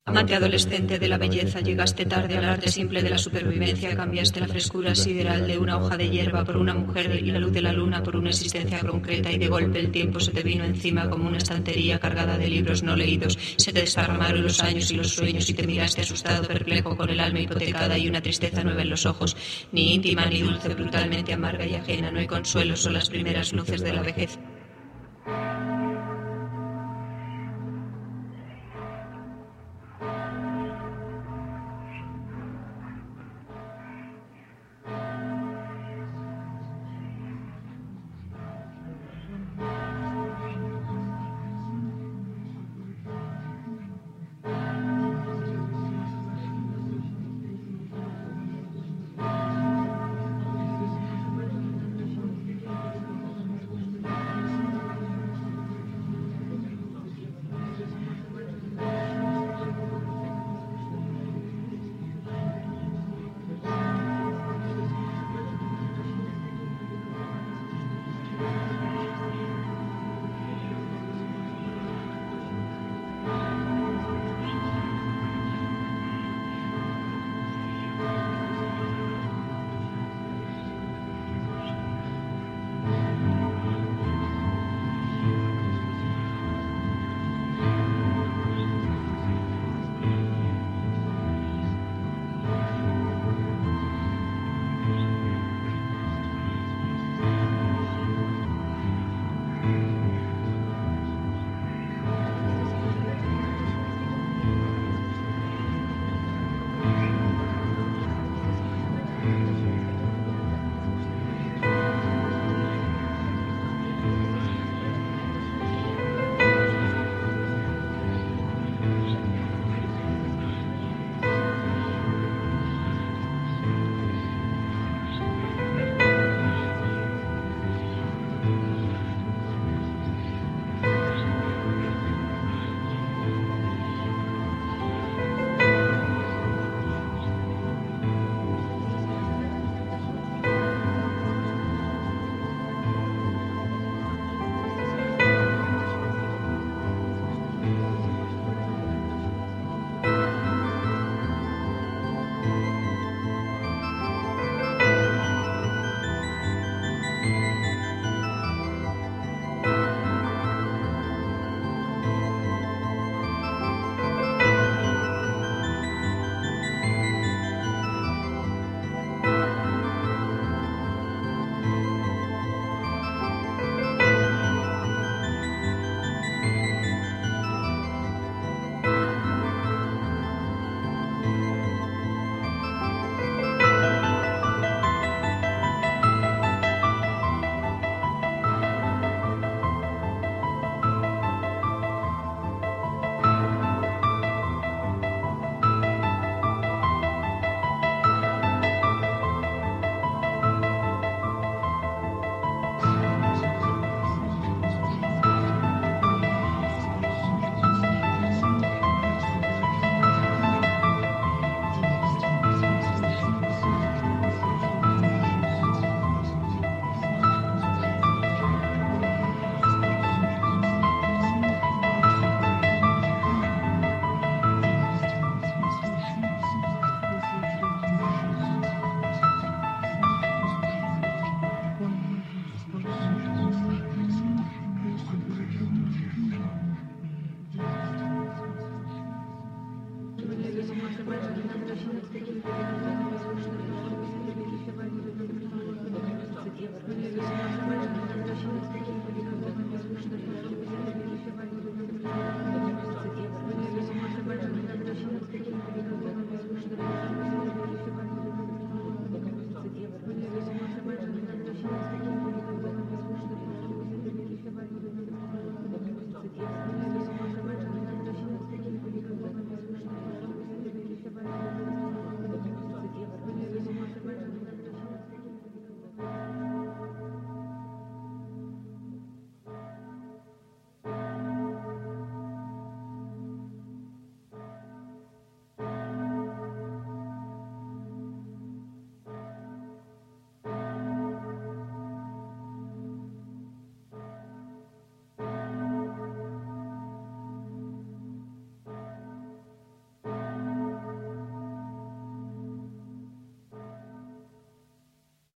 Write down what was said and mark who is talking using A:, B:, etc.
A: Amante adolescente de la belleza, llegaste tarde al arte simple de la supervivencia, cambiaste la frescura sideral de una hoja de hierba por una mujer y la luz de la luna por una existencia concreta, y de golpe el tiempo se te vino encima como una estantería cargada de libros no leídos. Se te desparramaron los años y los sueños y te miraste asustado, perplejo, con el alma hipotecada y una tristeza nueva en los ojos, ni íntima ni dulce, brutalmente amarga y ajena. No hay consuelo, son las primeras luces de la vejez.